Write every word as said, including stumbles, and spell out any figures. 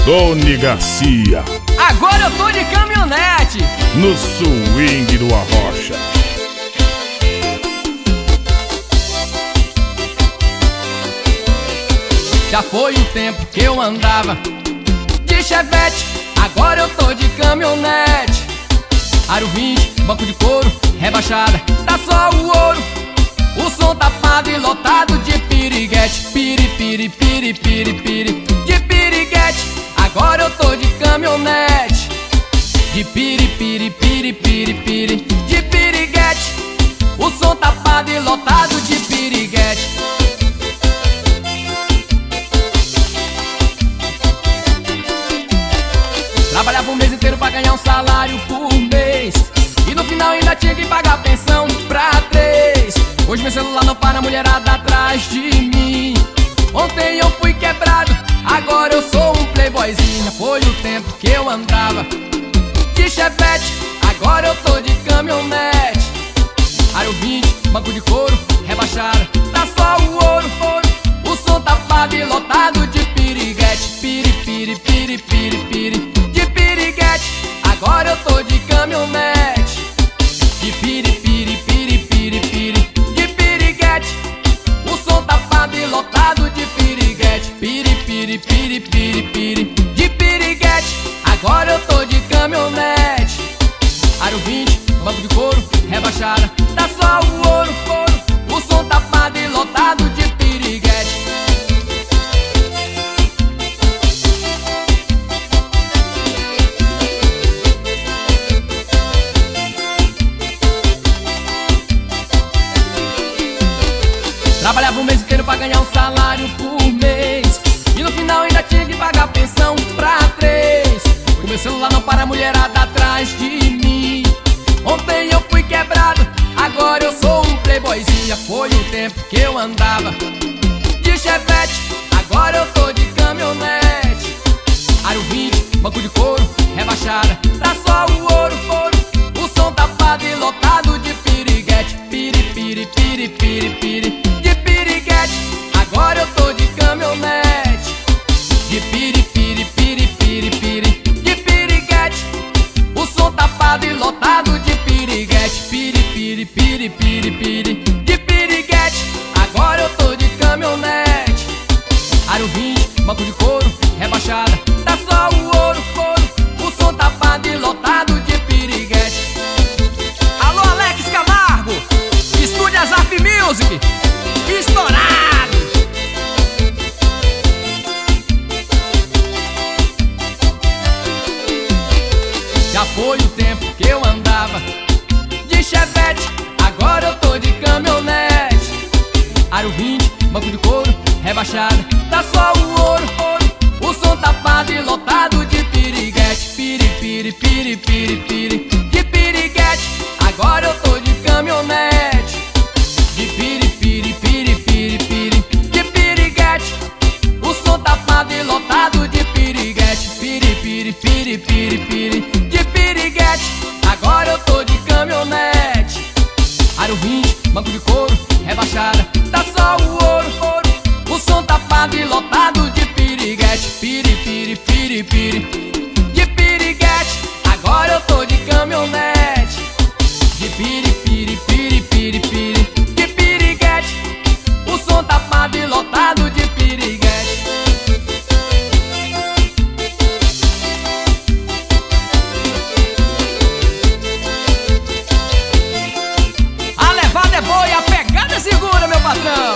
Doni Garcia. Agora eu tô de caminhonete, no swing do Arrocha. Já foi o tempo que eu andava de chevette, agora eu tô de caminhonete. Aro vinte, banco de couro, rebaixada, tá só o ouro. O som tapado e lotado de piriguete. Piri, piri, piri, piri, piri, de piriguete. Agora eu tô de caminhonete, de piri, piri, piri, piri, piri, de piriguete. O som tapado e lotado de piriguete. Trabalhava um mês inteiro pra ganhar um salário por mês, e no final ainda tinha que pagar pensão pra três. Hoje meu celular não para, a mulherada atrás de mim. Ontem eu fui quebrado, agora eu sou um playboyzinho. Foi o tempo que eu andava de chevette, agora eu tô de caminhonete. Aro vinte, banco de couro, rebaixada, tá só o ouro, ouro. O som tapado e lotado de piriguete. Piri, piri, piri, piri, piri, de piriguete. Agora eu tô de caminhonete, de piri, piri, piri, piri, piri, de piriguete. O som tapado e lotado de piriguete. Piri, piri, piri, piri, piri, de piriguete. Agora eu tô de caminhonete. Aro vinte, banco de couro, rebaixada, tá só o ouro, ouro. O som tapado e lotado de piriguete. Trabalhava um mês inteiro pra ganhar um salário por mês, e no final ainda tinha que pagar pensão pra três. O meu celular não para, a mulherada atrás de mim. Ontem eu fui quebrado, agora eu sou um playboyzinho. Foi o tempo que eu andava de chevette, agora eu tô de caminhonete. Aro vinte, banco de couro, rebaixada, tá só o ouro, ouro. O som tapado e lotado de piriguete. Piri, piri, piri, piri, piri, de piriguete. Agora eu tô de caminhonete, de piri, piri, piri, piri, piri, de piriguete. O som tapado e lotado de piriguete. Piri, piri, piri, piri, piri, de piriguete. Agora eu tô de caminhonete. Aro vinte, banco de couro, rebaixada, tá só o ouro, ouro. O som tapado e lotado de piriguete. Alô, Alex Camargo, Estúdio Azaf Music, estourado. Já foi o tempo que eu andava de chevette, agora eu tô de caminhonete. Aro vinte, banco de couro, rebaixada, tá só o ouro, ouro. O som tapado e lotado de piriguete. Piri, piri, piri, piri, piri, de piriguete. Agora eu tô de caminhonete, de piri, piri, piri, piri, piri, de piriguete. O som tapado e lotado de piriguete. Piri, piri, piri, piri, piri, de piriguete. Agora eu tô de caminhonete. Aro vinte, banco de couro, rebaixada, tá só o ouro, ouro. O som tapado e lotado de piriguete. Piri, piri, piri, piri, de piriguete. Agora eu tô de caminhonete, de piri, piri, piri, piri, piri, de piriguete. O som tapado e lotado de piriguete. A levada é boa e a pegada é segura, meu patrão.